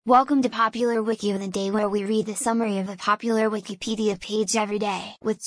Welcome to Popular Wiki of the Day, where we read the summary of a popular Wikipedia page every day. With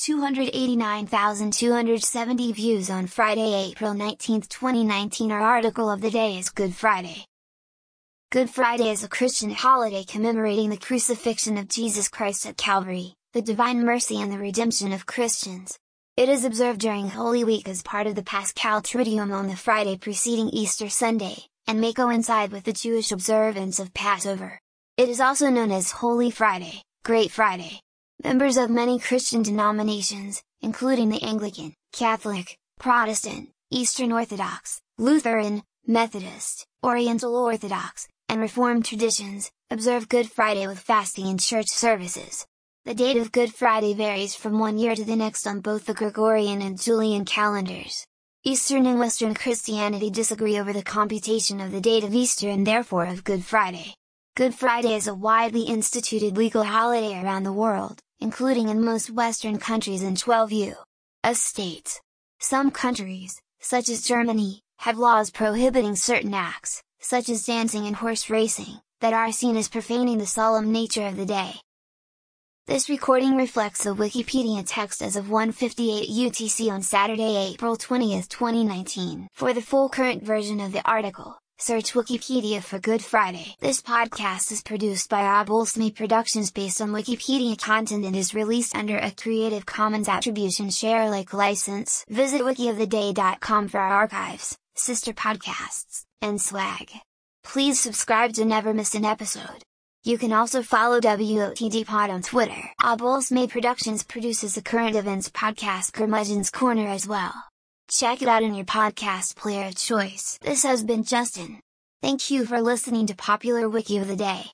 289,270 views on Friday, April 19, 2019, our article of the day is Good Friday. Good Friday is a Christian holiday commemorating the crucifixion of Jesus Christ at Calvary, the divine mercy and the redemption of Christians. It is observed during Holy Week as part of the Paschal Triduum on the Friday preceding Easter Sunday, and may coincide with the Jewish observance of Passover. It is also known as Holy Friday, Great Friday. Members of many Christian denominations, including the Anglican, Catholic, Protestant, Eastern Orthodox, Lutheran, Methodist, Oriental Orthodox, and Reformed traditions, observe Good Friday with fasting and church services. The date of Good Friday varies from one year to the next on both the Gregorian and Julian calendars. Eastern and Western Christianity disagree over the computation of the date of Easter and therefore of Good Friday. Good Friday is a widely instituted legal holiday around the world, including in most Western countries and 12 U.S. states. Some countries, such as Germany, have laws prohibiting certain acts, such as dancing and horse racing, that are seen as profaning the solemn nature of the day. This recording reflects the Wikipedia text as of 1:58 UTC on Saturday, April 20, 2019. For the full current version of the article, search Wikipedia for Good Friday. This podcast is produced by Abulsme Productions based on Wikipedia content and is released under a Creative Commons Attribution Share Alike license. Visit wikioftheday.com for our archives, sister podcasts, and swag. Please subscribe to never miss an episode. You can also follow WOTDpod on Twitter. Abulsme Productions produces the current events podcast Curmudgeon's Corner as well. Check it out in your podcast player of choice. This has been Justin. Thank you for listening to Popular Wiki of the Day.